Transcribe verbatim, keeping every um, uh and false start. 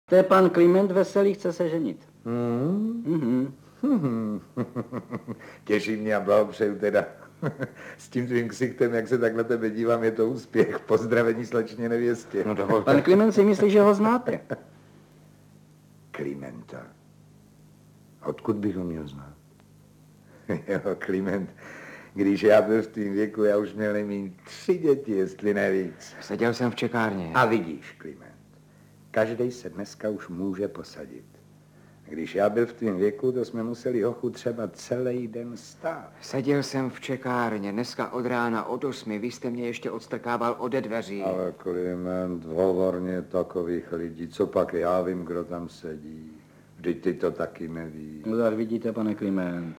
To je pan Kliment Veselý, chce se ženit. Mm. Mhm. Hmm. Těší mě a blahopřeju teda. S tím tvým ksichtem, jak se tak na tebe dívám, je to úspěch. Pozdravení slečně nevěstě. No dovolte. Pan Kliment si myslí, že ho znáte. Klimenta. Odkud bych ho měl znát? Jo, Kliment. Když já byl v tým věku, já už měl nejméně tři děti, jestli ne víc. Seděl jsem v čekárně. A vidíš, Kliment, každej se dneska už může posadit. Když já byl v tvým věku, to jsme museli hochu třeba celý den stát. Seděl jsem v čekárně, dneska od rána od osmi, vy jste mě ještě odstrkával ode dveří. Ale Kliment, hovorně takových lidí, co pak já vím, kdo tam sedí. Vždyť ty to taky nevíš. No tak vidíte, pane Kliment.